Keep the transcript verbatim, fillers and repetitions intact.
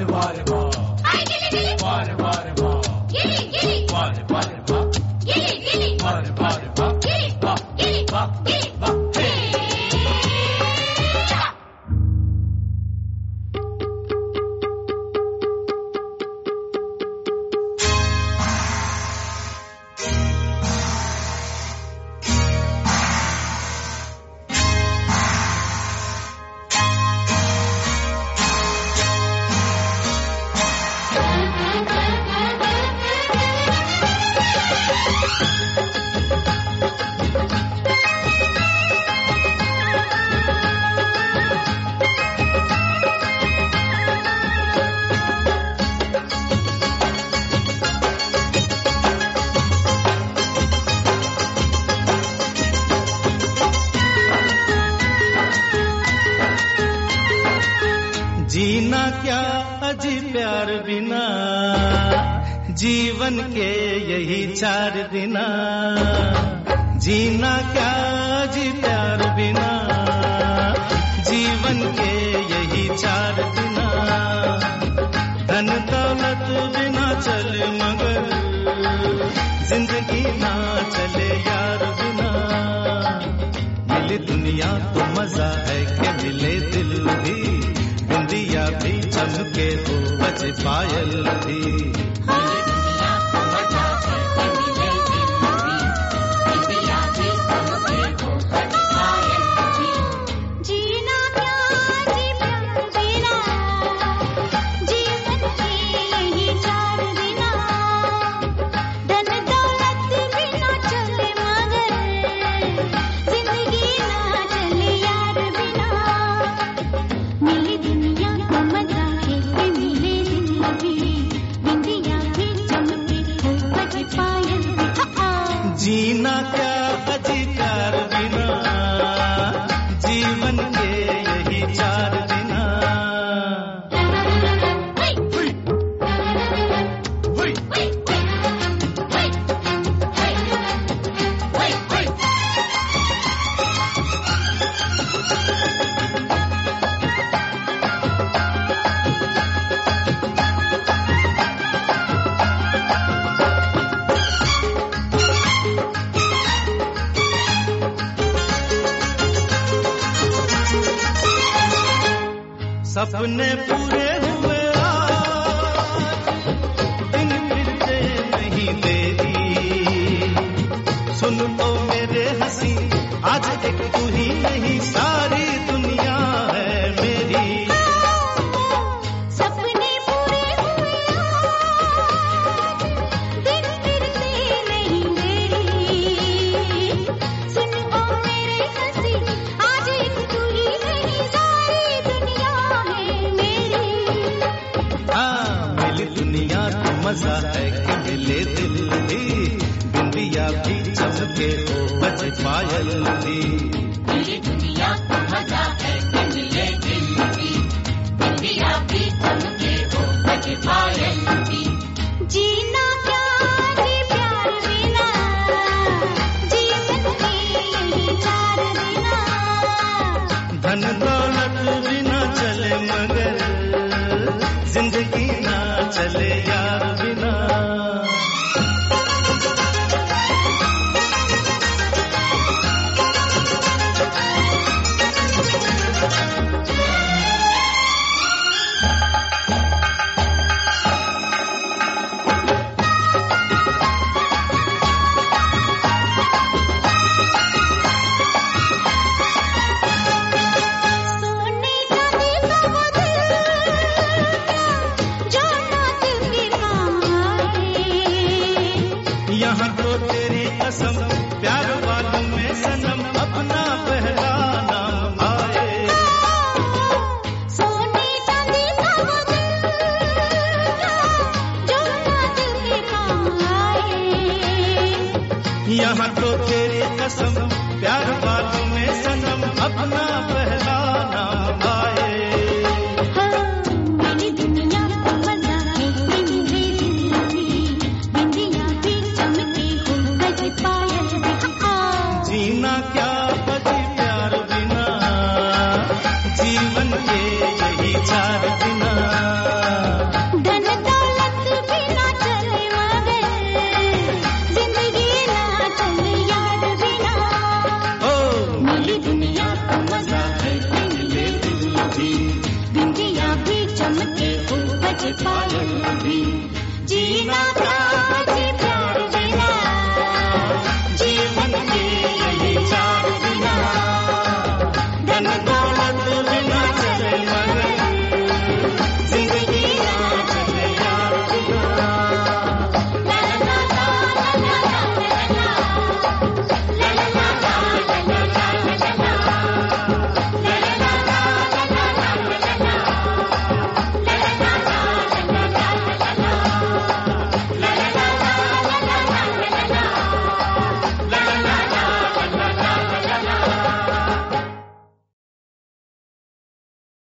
वारे वारे वाह आई गिली गिली वारे वारे वाह गिली गिली वारे वारे वाह गिली गिली वारे वारे वाह गिली वाह गिली वाह गिली वाह हे जीना क्या अजी प्यार बिना, जीवन के यही चार दिना। जीना क्या अजी प्यार बिना, जीवन के यही चार दिना। धन दौलत बिना चले मगर जिंदगी ना चले यार बिना। मिली दुनिया तो मजा है कि मिले दिल भी, बिंदिया भी चमके हो बज पायल भी। जीना क्या अजी प्यार बिना, जीवन के यही चार दिना। सपने पूरे हुए दिन फिरते नहीं देरी। सुन तो मेरे हंसी आज एक तू ही नहीं सारी दुनिया है मेरी। सपने पूरे हुए दिन फिरते नहीं देरी। सुन ओ मेरे हंसी आज एक तू ही नहीं सारी दुनिया दुनिया तो मजा है कि मिले दिल भी, बिंदिया भी चमके हो बज पायल भी। मिली दुनिया तो मजा है कि मिले दिल भी, बिंदिया भी चमके हो बज पायल भी। जीना क्या जी प्यार बिना, जीवन के यही चार दिना। धन दौलत बिना चले मगर जिंदगी ना चले यार बिना। यहाँ तो तेरी कसम प्यार वालों में सनम अपना पहला नाम आए। सोने चांदी का वो दिल जो ना दिल के काम आए। यहाँ तो तेरी कसम प्यार वालों में सनम अपना पहला नाम आए। मेरी दुनिया को मजा है कि मिले दिल भी, बिंदिया भी चमके हो बज पायल भी। जीना क्या बजी प्यार बिना, जीवन जिए यही चार बिना। धन दौलत बिना चले मगर जिंदगी ना चले यार बिना। ओ मिली दुनिया का मजा है मिले दिल भी, बिंदिया भी चमके ऊपर पायल भी, जीना प्यार